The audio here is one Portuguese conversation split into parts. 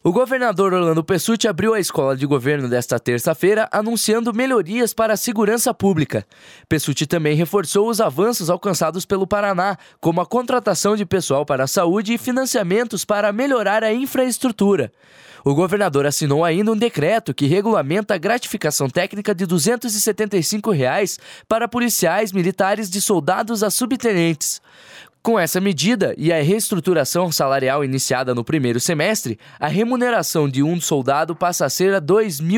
O governador Orlando Pessutti abriu a escola de governo desta terça-feira, anunciando melhorias para a segurança pública. Pessutti também reforçou os avanços alcançados pelo Paraná, como a contratação de pessoal para a saúde e financiamentos para melhorar a infraestrutura. O governador assinou ainda um decreto que regulamenta a gratificação técnica de R$ 275 para policiais militares de soldados a subtenentes. Com essa medida e a reestruturação salarial iniciada no primeiro semestre, a remuneração de um soldado passa a ser R$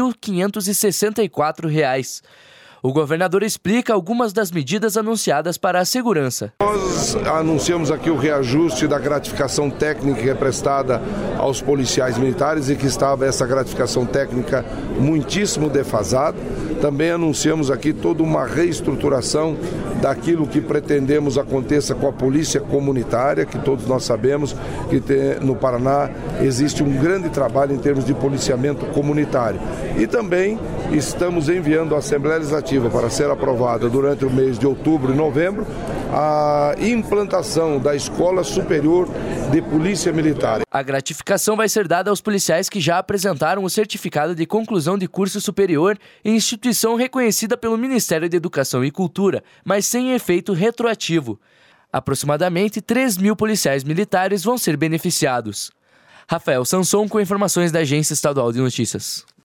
2.564. O governador explica algumas das medidas anunciadas para a segurança. Nós anunciamos aqui o reajuste da gratificação técnica que é prestada aos policiais militares e que estava essa gratificação técnica muitíssimo defasada. Também anunciamos aqui toda uma reestruturação daquilo que pretendemos aconteça com a polícia comunitária, que todos nós sabemos que no Paraná existe um grande trabalho em termos de policiamento comunitário. E também estamos enviando à Assembleia Legislativa para ser aprovada durante o mês de outubro e novembro a implantação da Escola Superior de Polícia Militar. A gratificação vai ser dada aos policiais que já apresentaram o certificado de conclusão de curso superior em instituição reconhecida pelo Ministério da Educação e Cultura, mas sem efeito retroativo. Aproximadamente 3.000 policiais militares vão ser beneficiados. Rafael Sanson com informações da Agência Estadual de Notícias.